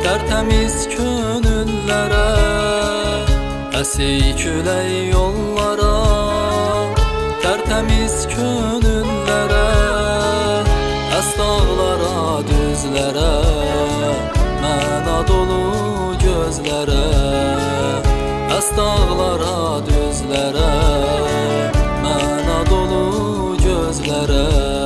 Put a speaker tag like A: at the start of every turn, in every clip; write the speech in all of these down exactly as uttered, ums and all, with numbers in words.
A: Tertemiz könüllərə, əsey külək yollara. Tertemiz könüllərə, əs dağlara, düzlərə, məna dolu gözlərə. Əs dağlara, düzlərə, məna dolu gözlərə.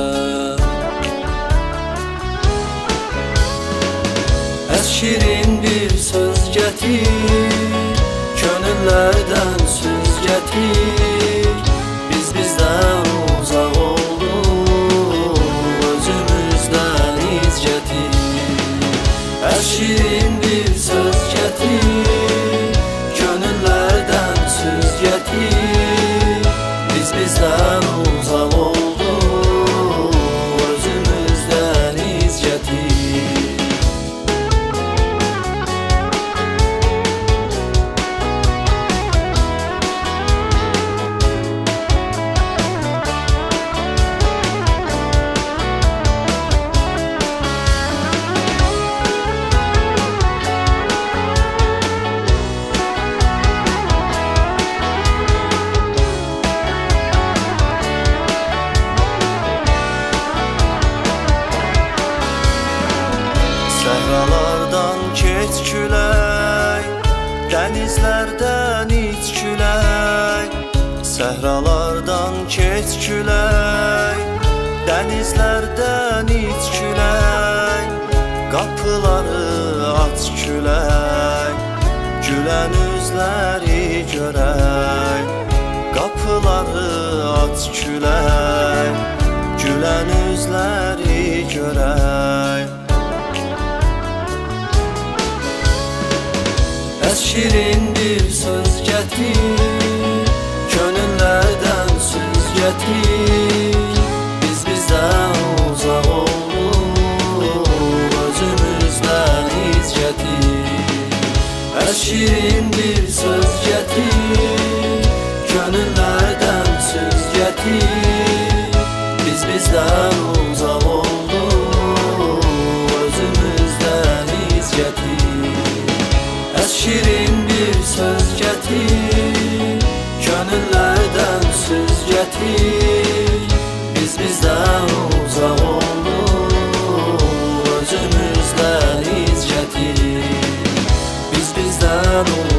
A: Əs şirin bir söz gətir, könüllərdən söz gətir. Biz bizdən uzaq olduq, özümüzdən iz gətir. Əs şirin bir söz gətir, könüllərdən söz gətir. Biz bizdən uzaq olduq, özümüzdən iz gətir.
B: Səhralardan keç külək, dənizlərdən iç külək. Səhralardan keç külək, dənizlərdən iç külək. Qapıları aç külək, gülən üzləri görək. Qapıları aç külək, gülən üzləri görək.
A: Əs şirin bir söz gətir, könüllərdən söz gətir. Biz bizdən uzaq olduq, özümüzdən iz gətir. Əs şirin bir söz gətir, könüllərdən söz gətir. Biz bizdən uzaq olduq, özümüzdən iz gətir. Əs şirin bir söz gətir, könüllərdən söz gətir. Biz bizdən uzaq olduq, özümüzdən iz gətir. Biz bizdən uzaq